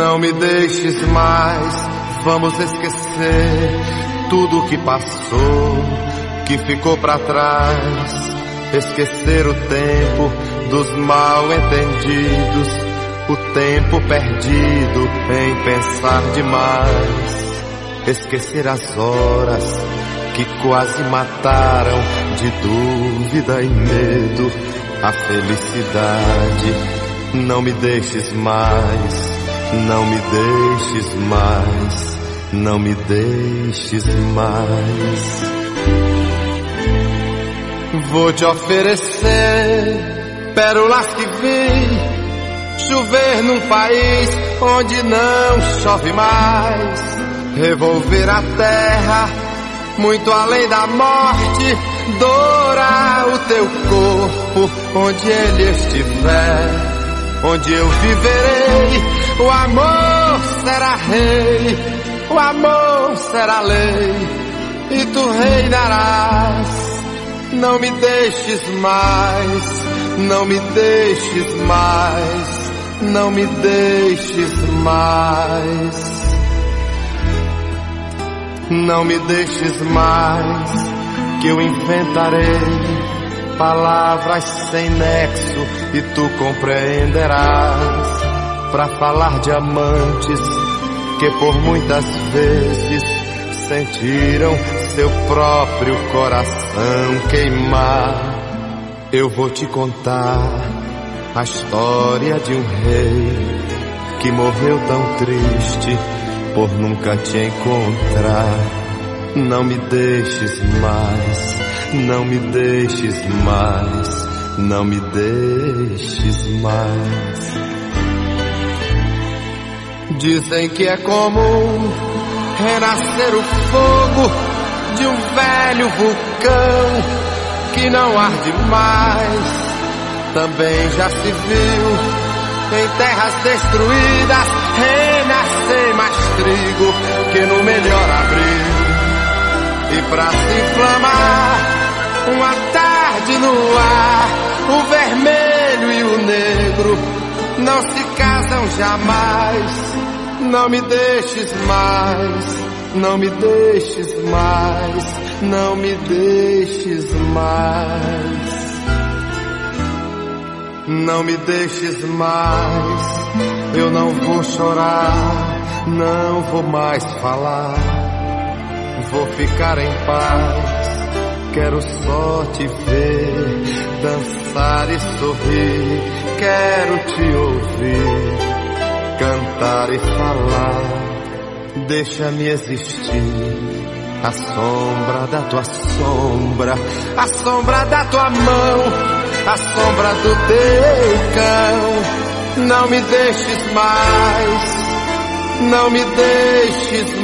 Não me deixes mais, vamos esquecer tudo que passou, que ficou pra trás. Esquecer o tempo dos mal-entendidos, o tempo perdido em pensar demais. Esquecer as horas que quase mataram de dúvida e medo a felicidade. Não me deixes mais, não me deixes mais, não me deixes mais. Vou te oferecer pérolas que vi chover num país onde não chove mais. Revolver a terra muito além da morte, dourar o teu corpo onde ele estiver. Onde eu viverei, o amor será rei, o amor será lei, e tu reinarás. Não me deixes mais, não me deixes mais, não me deixes mais. Não me deixes mais, que eu inventarei palavras sem nexo e tu compreenderás. Pra falar de amantes que por muitas vezes sentiram seu próprio coração queimar. Eu vou te contar a história de um rei que morreu tão triste por nunca te encontrar. Não me deixes mais, não me deixes mais, não me deixes mais. Dizem que é comum renascer o fogo de um velho vulcão que não arde mais. Também já se viu em terras destruídas renascer mais trigo que no melhor abrigo. E pra se inflamar, uma tarde no ar, o vermelho e o negro não se casam jamais. Não me deixes mais, não me deixes mais, não me deixes mais. Não me deixes mais, eu não vou chorar, não vou mais falar. Vou ficar em paz, quero só te ver, dançar e sorrir. Quero te ouvir, cantar e falar. Deixa-me existir, a sombra da tua sombra, a sombra da tua mão, a sombra do teu cão. Não me deixes mais, não me deixes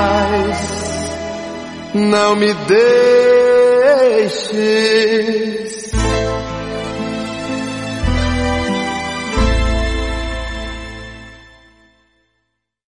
mais, não me deixes